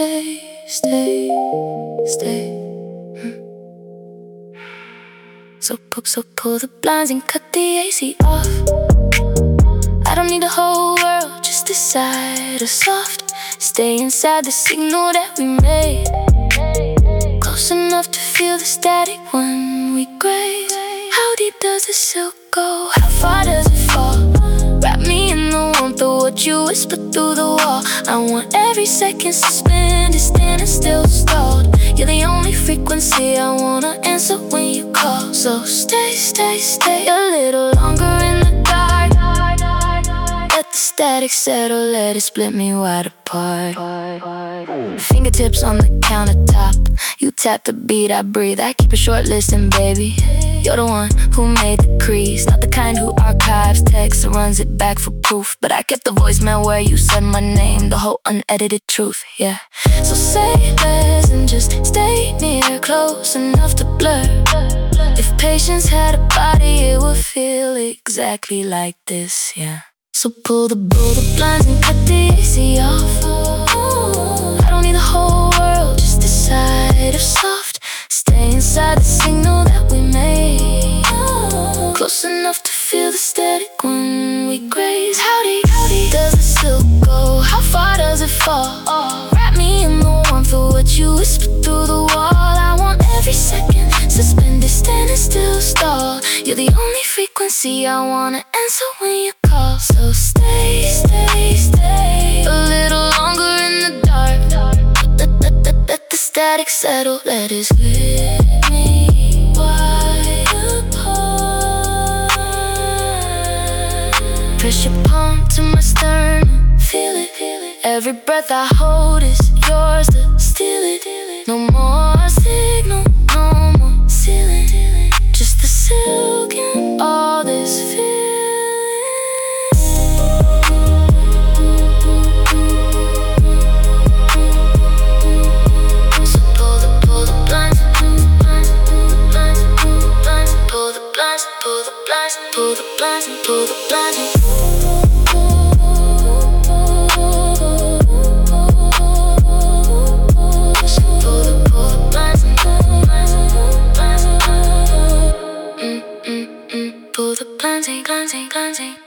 stay. So pull the blinds and cut the AC off. I don't need the whole world, just this side of soft. Stay inside the signal that we made, close enough to feel the static when we graze. How deep does the silk go? How far does it fall? Wrap me in the warmth of what you whisper through the wall. I want every second suspended, standing still, stalled. You're the only frequency I wanna answer when you call. So stay a little longer in the dark. Let the static settle, let it split me wide apart. Fingertips on the countertop, you tap the beat, I breathe. I keep a short listen, baby. You're the one who made the crease, not the kind who archives text and runs it back for proof. But I kept the voicemail where you said my name, the whole unedited truth, yeah. So say less and just stay near, close enough to blur. If patience had a body, it would feel exactly like this, yeah. So pull the blinds and cut the AC off. I don't need the whole world, just this side of soft. Stay inside the signal that we made, close enough to feel the static when we graze. How deep does the silk go? How far does it fall? Wrap me in the warmth of what you whisper through the wall. I want every second suspended, standing still, stalled. You're the only frequency I wanna answer when you call. So stay a little longer in the dark. Let the static settle, let it split me wide apart. Press your palm to my sternum, feel it. Every breath I hold is yours to steal it. No more signal, no more ceiling, just the silk and all this feeling. So pull the blinds, pull the blinds, pull the blinds, pull the blinds, pull the blinds, pull the blinds. Pull the blinds,